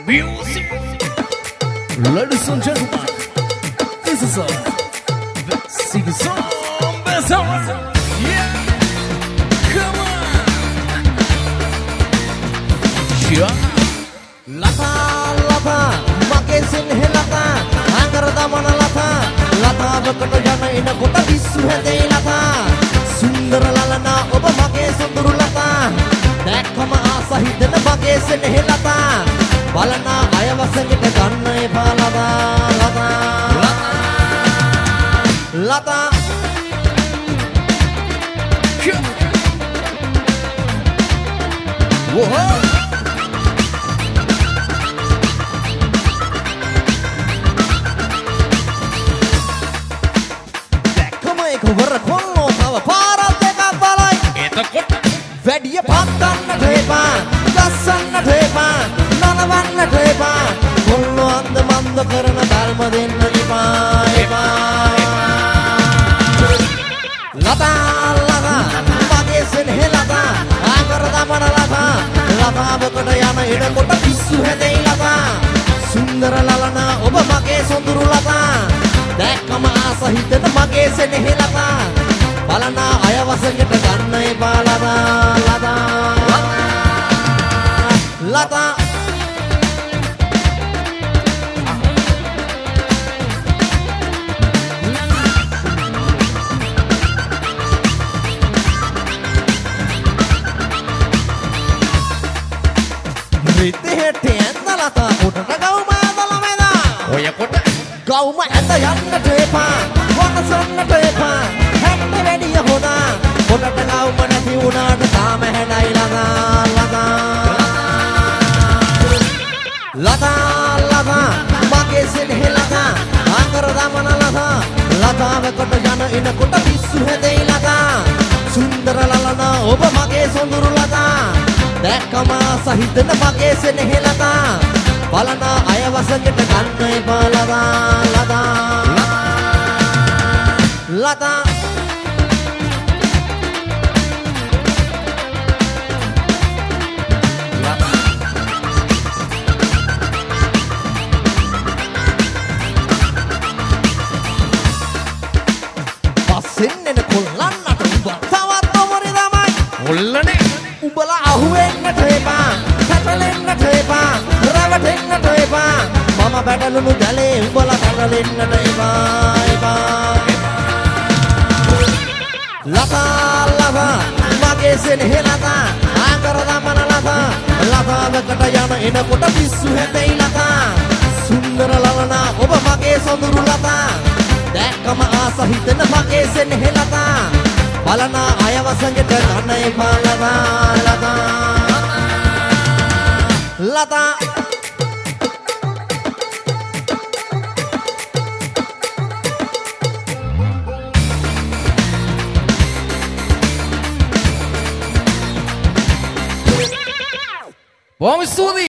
Music. Ladies and gentlemen, this is a sing song bazaar. Yeah, come on. Yeah. Lata, lata, mage sinhe lata, agar damana lata, lata bakata jana ina kota bisu hede lata, sundara lalana oba mage sunduru lata, dekkama aasa hidena mage sinhe lata, balana ayawasangita ganna epa lata, lata, lata, Whoa. Cover kollo tava parat dekak balai එතකොට වැඩිය පත්තන්නට එපා ගස්සන්නට එපා නනවන්නට එපා කොල්ලෝ අන්ද මන්ද කරන ධර්ම දෙන්න එපා එපා ලතා ලතා මගේ සෙනෙහ ලතා ආකර දමන ලතා ලතාවකට යන එනකොට පිස්සු හැදෙයි ලතා සුන්දර ලලනා ඔබ මගේ සොඳුරු ලතා දැක්කම ආස හිතෙන මගේ සෙනෙහ ලතා බලන අයවසඟට ගන්න එපා ලතා ලතා ලතා රිතෙහෙට යන්න ලතා උඩට ගවුම ඇදලා මෙදා ඔය කොට ගවුම ඇද යන්නට එපා වනසන්නට එපා හැන්න වැඩිය හොදා පොඩට ගවුම නැති වුණාට තාම හැඩයි ලතා ලතා ලතා ලතා මගේ සෙනෙහ ලතා ආකර දමන ලතා ලතාවකට යන එනකොට පිස්සු හැදෙයි ලතා සුන්දර ලලනා ඔබ මගේ සොඳුරු ලතා දැක්කම සහිතන මගේ සෙනෙහ ලතා බලන අයවසඟට ගන්න එපා ලතා ලතා ලතා පස්සෙන් එන කොල්ලන්නට උඹ තවත් නොමරි තමයි ඔල්ලනේ උඹලා අහුවෙන්නට එපා පැටලෙන්නට එපා රැවටෙන්නට එපා මම පැටලුණු දැලේ උඹලා පැටලෙන්නට එපා එපා ලතා ලතා මගේ සෙනෙහ ලතා ආකර දමන ලතා ලතාවකට යන එනකොට පිස්සු හැදෙයි ලතා සුන්දර ලලනා ඔබ මගේ සොඳුරු ලතා දැක්කම ආස හිතෙන මගේ සෙනෙහ ලතා බලන අයවසඟට ගන්න එපා ලතා ලතා ලතා බොහොම ස්තුතියි